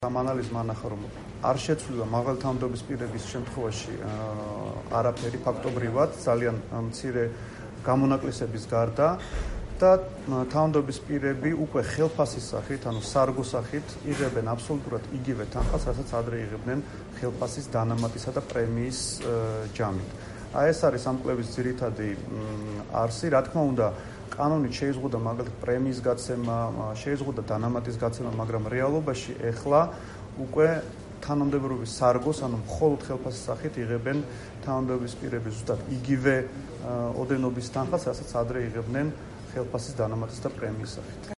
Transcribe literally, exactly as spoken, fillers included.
ამ ანალიზმა ანახა, რომ არ შეცვლილა მაღალი თანამდებობის პირების შემთხვევაში არაფერი ფაქტობრივად, ძალიან მცირე გამონაკლისების გარდა და თანამდებობის პირები უკვე ხელფასის სახით, ანუ სარგოს სახით იღებენ აბსოლუტურად იგივე თანხას, რასაც ადრე იღებდნენ ხელფასის დანამატისა და პრემიის ჯამით. აი ეს არის ამ კვლევის ძირითადი არსი, რა თქმა უნდა, კანონით შეიზღუდა მაგალითად პრემიის გაცემა, შეიზღუდა დანამატის გაცემა, მაგრამ რეალობაში ეხლა უკვე თანამდებობის სარგოს, ანუ მხოლოდ ხელფასის სახით იღებენ თანამდებობის პირები ზუსტად იგივე ოდენობის თანხას, რასაც ადრე იღებდნენ ხელფასის დანამატის და პრემიის სახით.